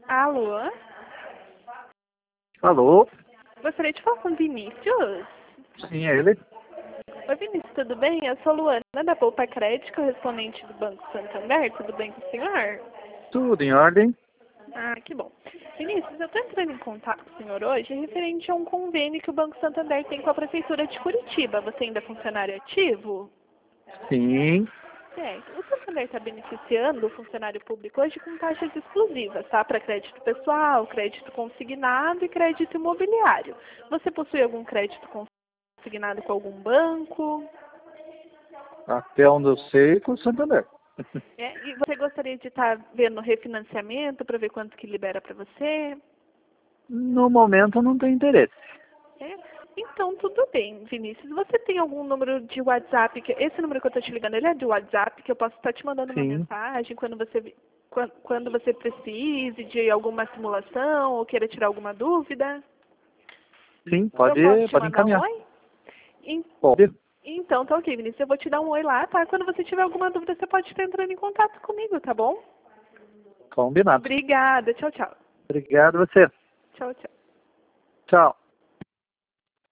Alô? Alô? Gostaria de falar com o Vinícius? Sim, é ele? Oi, Vinícius, tudo bem? Eu sou a Luana da Poupa Crédito, correspondente do Banco Santander. Tudo bem com o senhor? Tudo em ordem? Ah, que bom. Vinícius, eu estou entrando em contato com o senhor hoje referente a um convênio que o Banco Santander tem com a Prefeitura de Curitiba. Você ainda é funcionário ativo? Sim. O Santander está beneficiando o funcionário público hoje com taxas exclusivas, tá? Para crédito pessoal, crédito consignado e crédito imobiliário. Você possui algum crédito consignado com algum banco? Até onde eu sei, com o Santander. E você gostaria de estar vendo refinanciamento para ver quanto que libera para você? No momento, não tem interesse. É? Então, tudo bem, Vinícius. Você tem algum número de WhatsApp? Esse número que eu estou te ligando, ele é de WhatsApp, que eu posso estar te mandando uma Sim. mensagem quando você precise de alguma simulação ou queira tirar alguma dúvida? Sim, Eu posso te pode mandar um encaminhar. oi? En- Pode. Então, tá ok, Vinícius. Eu vou te dar um oi lá, tá? Quando você tiver alguma dúvida, você pode estar entrando em contato comigo, tá bom? Combinado. Obrigada. Tchau, tchau. Obrigado a você. Tchau, tchau. Tchau.